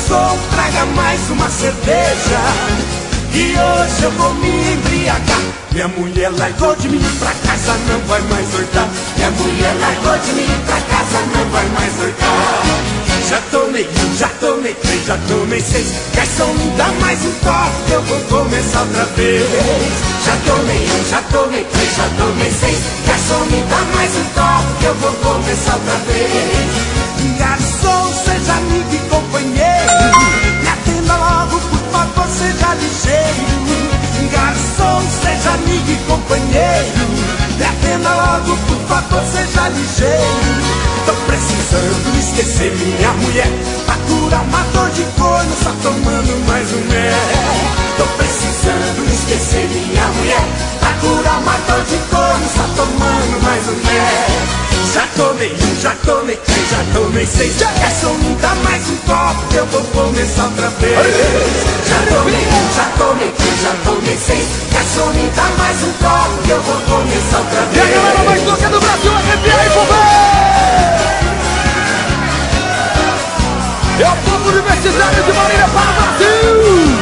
Garçom, traga mais uma cerveja, e hoje eu vou me embriagar. Minha mulher largou de mim, pra casa não vai mais voltar. Minha mulher largou de mim, pra casa não vai mais voltar. Já tomei um, já tomei três, já tomei seis. Garçom, me dá mais um copo, eu vou começar outra vez. Já tomei um, já tomei três, já tomei seis. Garçom, me dá mais um copo, eu vou começar outra vez. Garçom, seja amigo e companheiro, me atenda logo, por favor, seja ligeiro. Garçom, seja amigo e companheiro, me atenda logo, por favor, seja ligeiro. Tô precisando esquecer minha mulher, pra curar uma dor de corno, só tomando mais um mel. Tô precisando esquecer minha mulher, pra curar uma dor de corno, só tomando mais um mel. Já tomei um, já tomei três, já tomei seis. Garçom, me dá mais um copo, que eu vou começar outra vez. Já tomei um, já tomei três, já tomei seis. Garçom, me dá mais um copo, que eu vou começar outra vez. E a galera mais louca do Brasil, arrepia aí, povo! É o povo universitário de Marília para o Brasil!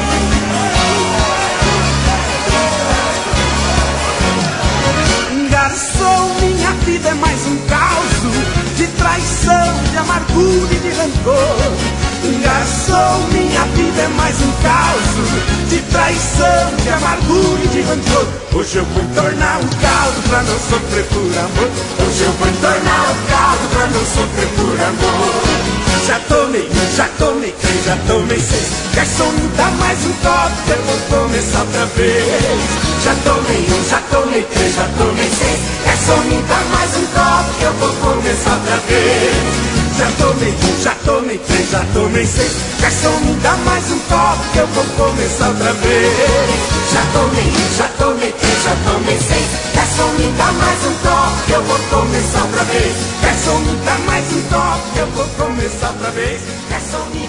Garçom, minha vida é mais um caos de traição, de amargura e de rancor. Garçom, minha vida é mais um caos de traição, de amargura e de rancor. Hoje eu vou tornar um caldo pra não sofrer por amor. Hoje eu vou tornar um caldo pra não sofrer por amor. Já tomei um, já tomei três, já tomei seis. Garçom, me dá mais um copo, que eu vou começar outra vez. Já tomei um, já tomei três, já tomei seis. Garçom, me dá mais um copo, que eu vou começar outra vez. Já tomei um, já tomei três, já tomei seis. Garçom, me dá mais um copo, que eu vou começar outra vez. Já tomei um, já tomei três, já tomei seis. Garçom, me dá mais um copo, que eu vou começar outra vez. Garçom, me dá mais um copo, que eu vou começar outra vez. Garçom, me